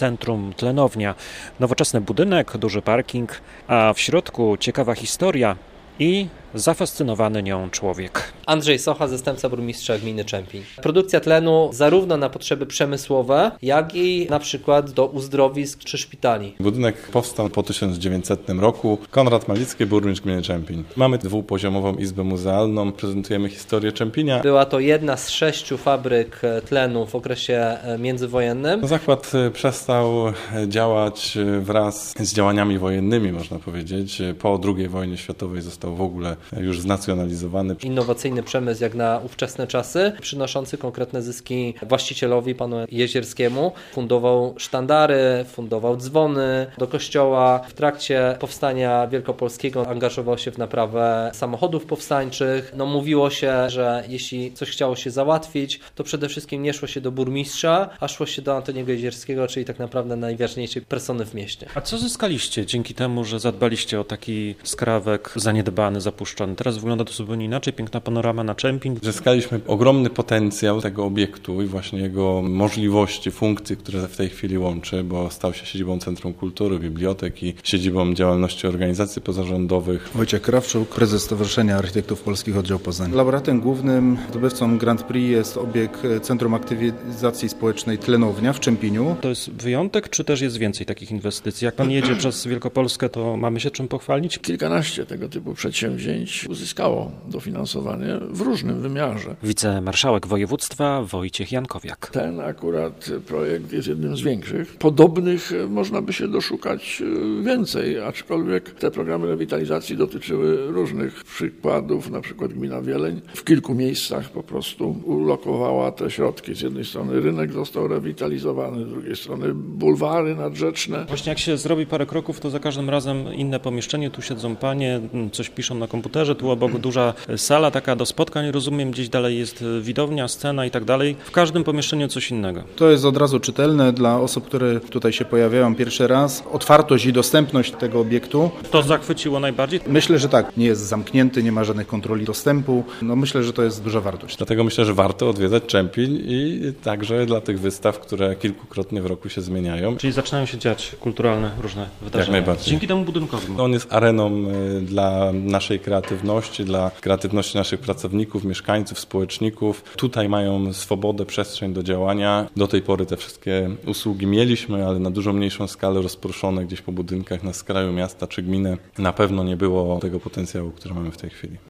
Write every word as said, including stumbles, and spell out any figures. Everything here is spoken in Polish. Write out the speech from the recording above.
centrum, tlenownia. Nowoczesny budynek, duży parking, a w środku ciekawa historia i zafascynowany nią człowiek. Andrzej Socha, zastępca burmistrza gminy Czempiń. Produkcja tlenu zarówno na potrzeby przemysłowe, jak i na przykład do uzdrowisk czy szpitali. Budynek powstał po tysiąc dziewięćsetnym roku. Konrad Malicki, burmistrz gminy Czempiń. Mamy dwupoziomową izbę muzealną, prezentujemy historię Czempinia. Była to jedna z sześciu fabryk tlenu w okresie międzywojennym. Zakład przestał działać wraz z działaniami wojennymi, można powiedzieć. Po drugiej wojnie światowej został w ogóle już znacjonalizowany. Innowacyjny przemysł jak na ówczesne czasy, przynoszący konkretne zyski właścicielowi, panu Jezierskiemu. Fundował sztandary, fundował dzwony do kościoła. W trakcie powstania wielkopolskiego angażował się w naprawę samochodów powstańczych. No, mówiło się, że jeśli coś chciało się załatwić, to przede wszystkim nie szło się do burmistrza, a szło się do Antoniego Jezierskiego, czyli tak naprawdę najważniejszej persony w mieście. A co zyskaliście dzięki temu, że zadbaliście o taki skrawek zaniedbany, zapuszczony? Teraz wygląda to zupełnie inaczej, piękna panorama na Czempiń. Zyskaliśmy ogromny potencjał tego obiektu i właśnie jego możliwości, funkcji, które w tej chwili łączy, bo stał się siedzibą Centrum Kultury, bibliotek i siedzibą działalności organizacji pozarządowych. Wojciech Krawczuk, prezes Stowarzyszenia Architektów Polskich, oddział Poznań. Laureatem głównym, zdobywcą Grand Prix jest obiekt Centrum Aktywizacji Społecznej Tlenownia w Czempiniu. To jest wyjątek, czy też jest więcej takich inwestycji? Jak pan jedzie przez Wielkopolskę, to mamy się czym pochwalić? Kilkanaście tego typu przedsięwzięć uzyskało dofinansowanie w różnym wymiarze. Wicemarszałek województwa Wojciech Jankowiak. Ten akurat projekt jest jednym z większych. Podobnych można by się doszukać więcej, aczkolwiek te programy rewitalizacji dotyczyły różnych przykładów. Na przykład gmina Wieleń w kilku miejscach po prostu ulokowała te środki. Z jednej strony rynek został rewitalizowany, z drugiej strony bulwary nadrzeczne. Właśnie jak się zrobi parę kroków, to za każdym razem inne pomieszczenie. Tu siedzą panie, coś piszą na komputerze, tu obok duża sala taka do spotkań, rozumiem, gdzieś dalej jest widownia, scena i tak dalej. W każdym pomieszczeniu coś innego. To jest od razu czytelne dla osób, które tutaj się pojawiają pierwszy raz. Otwartość i dostępność tego obiektu. To zachwyciło najbardziej? Myślę, że tak. Nie jest zamknięty, nie ma żadnych kontroli dostępu. No myślę, że to jest duża wartość. Dlatego myślę, że warto odwiedzać Czempiń i także dla tych wystaw, które kilkukrotnie w roku się zmieniają. Czyli zaczynają się dziać kulturalne różne wydarzenia. Jak najbardziej. Dzięki temu budynkowi. On jest areną dla naszej kreatywności, dla kreatywności naszych pracowników, mieszkańców, społeczników. Tutaj mają swobodę, przestrzeń do działania. Do tej pory te wszystkie usługi mieliśmy, ale na dużo mniejszą skalę, rozproszone gdzieś po budynkach na skraju miasta czy gminy. Na pewno nie było tego potencjału, który mamy w tej chwili.